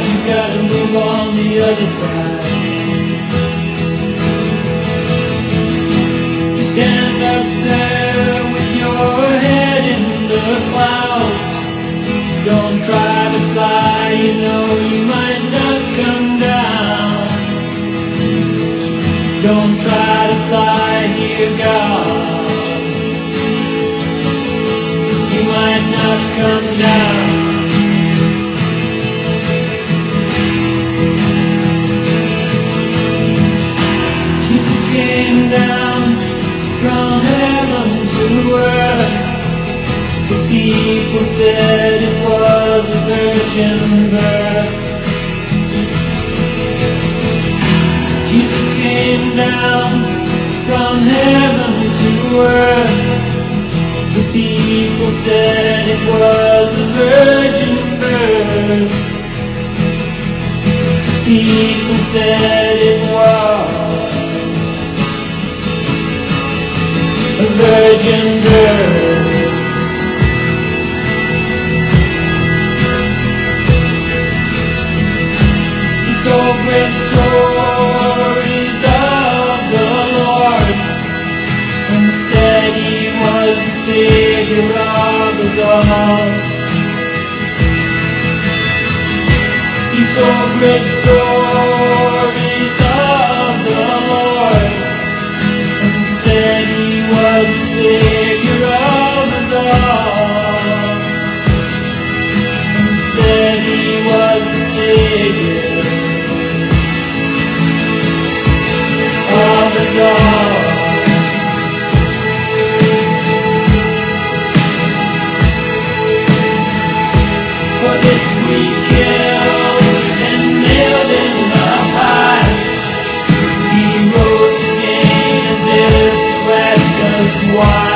ride, you gotta move on the other side. You stand up there with your head in the clouds. Don't try to fly, you know you might not come down. Don't try to fly, dear God, you might not come down. Jesus came down from heaven to earth. The people said it was a virgin birth. Jesus came down from heaven to earth. The people said it was a virgin birth. The people said it was a virgin birth. He told great stories of the Lord and said he was the Savior of us all. He told great stories of the Lord and said he was the Savior of us all. And said he was the Savior of us all. For this we killed and nailed in the pile. He rose again as if to ask us why.